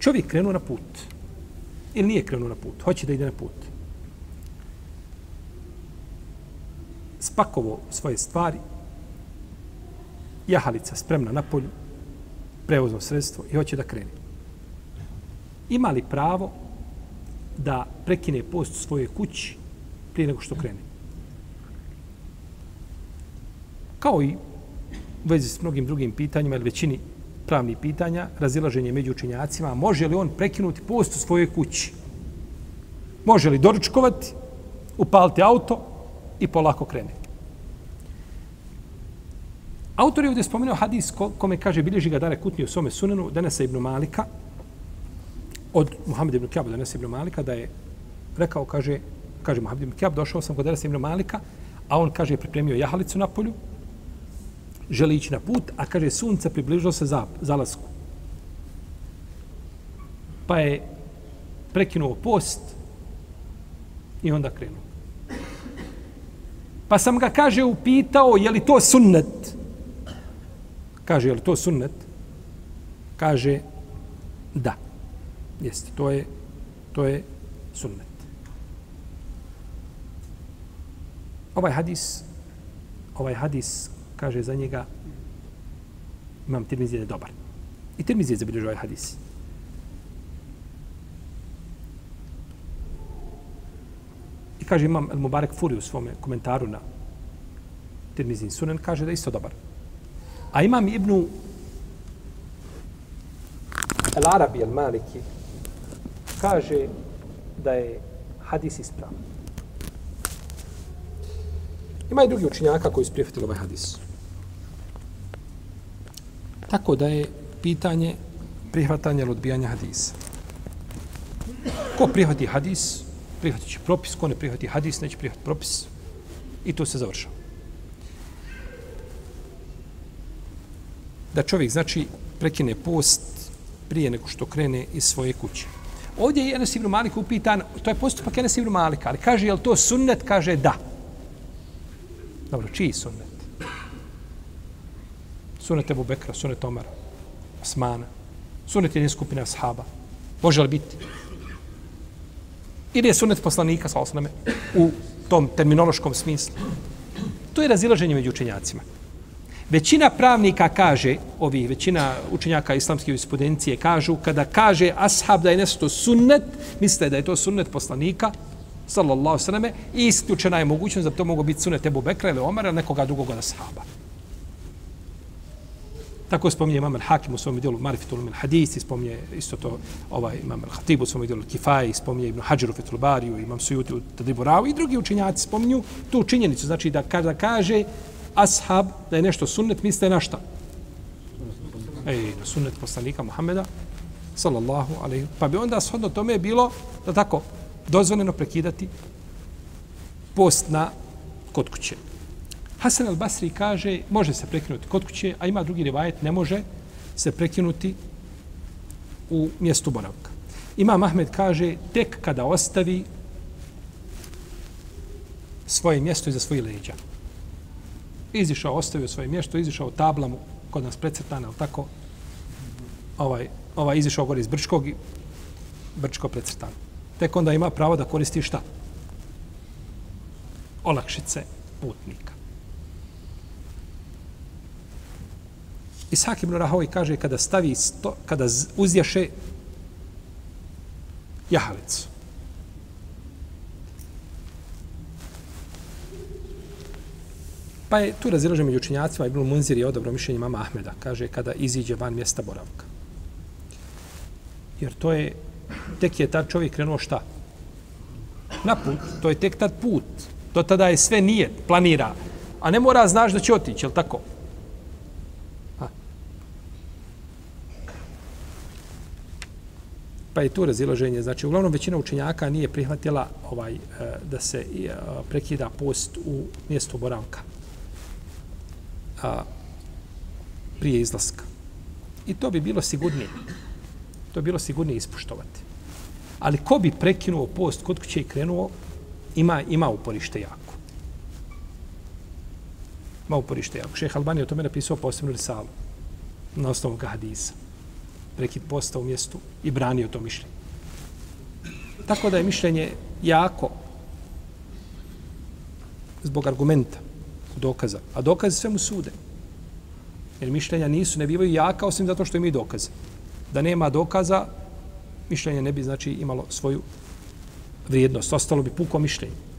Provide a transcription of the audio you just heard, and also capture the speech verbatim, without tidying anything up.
čovjek krenuo na put. Ili nije krenuo na put. Hoće da ide na put. Spakovo svoje stvari. Jahalica spremna na polju. Prevozno sredstvo i hoće da krene. Ima li pravo da prekine post u svojoj kući prije nego što krene? Kao i u vezi s mnogim drugim pitanjima ili većini pravnih pitanja, razilaženje među učenjacima, može li on prekinuti post u svojoj kući? Može li doručkovati, upaliti auto i polako krenuti? Autor je ovdje spomenuo hadis kome kaže, bilježi ga Dare Kutni u svome sunenu, Denesa ibn Malika, od Muhameda ibn Kjaba, Denesa ibn Malika, da je rekao, kaže, kaže Muhammed ibn Kjab, došao sam kod Denesa ibn Malika, a on, kaže, pripremio jahalicu na polju, želi ići na put, a kaže, sunce približilo se za, zalasku. Pa je prekinuo post i onda krenuo. Pa sam ga, kaže, upitao, je li to sunnet? Kaže, je li to sunnet? Kaže, da. Jeste, to je, to je sunnet. Ovaj hadis, ovaj hadis, kaže za njega, imam Tirmizi je dobar. I Tirmizi je zabilježio ovaj hadis. I kaže, imam El Mubarek Furi u svome komentaru na Tirmizin Sunan, kaže da je isto dobar. A imam Ibnu El Arabi El Maliki, kaže da je hadis ispravan. Ima i drugi učenjaka koji su prihvatili ovaj hadis. Tako da je pitanje prihvatanja ili odbijanja hadisa. Ko prihvati hadis, prihvatit će propis. Ko ne prihvati hadis, neće prihvatiti propis. I to se završava. Da čovjek, znači, prekine post prije nego što krene iz svoje kuće. Ovdje je Enes ibn Malik upitan, to je postupak Enes ibn Malika, ali kaže, je li to sunnet? Kaže, da. Dobro, čiji sunnet? Sunnet Ebu Bekra, sunnet Omara, Osmana, sunnet jedne skupine ashaba. Može li biti? Ili je sunnet poslanika, sa osname, u tom terminološkom smislu? To je razilaženje među učenjacima. Većina pravnika kaže, ovih većina učenjaka islamske jurisprudencije kažu, kada kaže ashab da je nešto sunnet, misle da je to sunnet poslanika, sallallahu sallam, i isključena je mogućnost da to mogu biti sunnet Ebu Bekra ili Omara ili nekoga drugog od ashaba. Tako spominje imam al-Hakim u svom dijelu Marifitul min hadis, spominje isto to ovaj imam al-Hatib u svom dijelu Kifaj, spominje Ibn Hadžar u Fethul Bariju, imam Sujuti u Tadribu Rawi i drugi učenjaci spominju tu činjenicu, znači da kada kaže ashab da je nešto sunnet, misle na šta? Ej, na sunnet poslanika Muhameda, sallallahu alejhi. Pa bi onda shodno tome bilo, da tako, dozvoljeno prekidati post na kod kuće. Hasan al-Basri kaže, može se prekinuti kod kuće, a ima drugi rivajet, ne može se prekinuti u mjestu boravka. Imam Ahmed kaže, tek kada ostavi svoje mjesto iza svojih leđa. Izišao, ostavio svoje mjesto, izišao tablamu, kod nas precrtana, ali tako, ovaj, ovaj izišao gore iz Brčkog i Brčko precrtano. Tek onda ima pravo da koristi šta? Olakšice putnika. Ishak ibn Rahovi kaže, kada stavi sto, kada uzješe jahalicu. Pa je tu razilaženje među učenjacima, Ibn Munzir je odabro mišljenje mama Ahmeda, kaže, kada iziđe van mjesta boravka. Jer to je, tek je tad čovjek krenuo šta? Na put, to je tek tad put. Do tada je sve nijet, planira. A ne mora znaš da će otići, je li tako? Ha. Pa je tu razilaženje. Znači, uglavnom većina učenjaka nije prihvatila ovaj, da se prekida post u mjestu boravka. A, prije izlaska. I to bi bilo sigurnije. To bi bilo sigurnije ispuštovati. Ali ko bi prekinuo post kod kuće i krenuo, ima, ima uporište jako. Ima uporište jako. Šejh Albani o tome napisao posebnu risalu na osnovu hadisa. prekid posta u mjestu i branio to mišljenje. Tako da je mišljenje jako zbog argumenta, dokaza. A dokaze sve mu sude. Jer mišljenja nisu, ne bivaju jaka osim zato što imaju dokaze. Da nema dokaza, mišljenje ne bi znači imalo svoju vrijednost. Ostalo bi puko mišljenje.